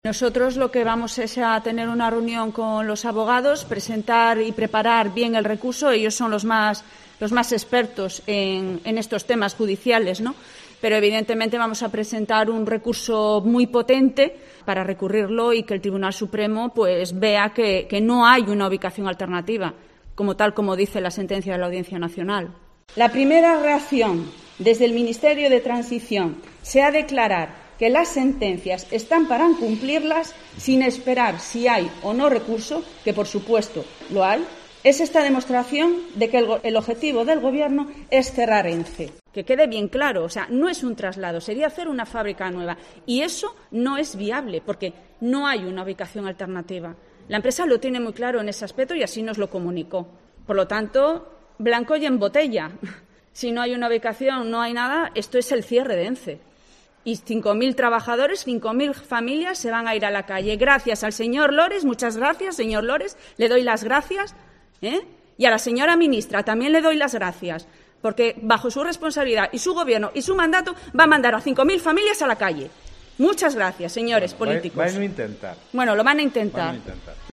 Nosotros lo que vamos es a tener una reunión con los abogados, presentar y preparar bien el recurso. Ellos son los más expertos en estos temas judiciales, ¿no? Pero evidentemente vamos a presentar un recurso muy potente para recurrirlo y que el Tribunal Supremo pues vea que no hay una ubicación alternativa, como dice la sentencia de la Audiencia Nacional. La primera reacción desde el Ministerio de Transición sea declarar que las sentencias están para cumplirlas sin esperar si hay o no recurso, que por supuesto lo hay. Es esta demostración de que el objetivo del Gobierno es cerrar ENCE. Que quede bien claro, o sea, no es un traslado, sería hacer una fábrica nueva. Y eso no es viable, porque no hay una ubicación alternativa. La empresa lo tiene muy claro en ese aspecto y así nos lo comunicó. Por lo tanto, blanco y en botella. Si no hay una ubicación, no hay nada, esto es el cierre de ENCE. Y 5.000 trabajadores, 5.000 familias se van a ir a la calle. Gracias al señor Lores, muchas gracias, señor Lores, le doy las gracias. Y a la señora ministra también le doy las gracias, porque bajo su responsabilidad y su gobierno y su mandato va a mandar a 5.000 familias a la calle. Muchas gracias, señores políticos. Van a intentar. Bueno, lo van a intentar.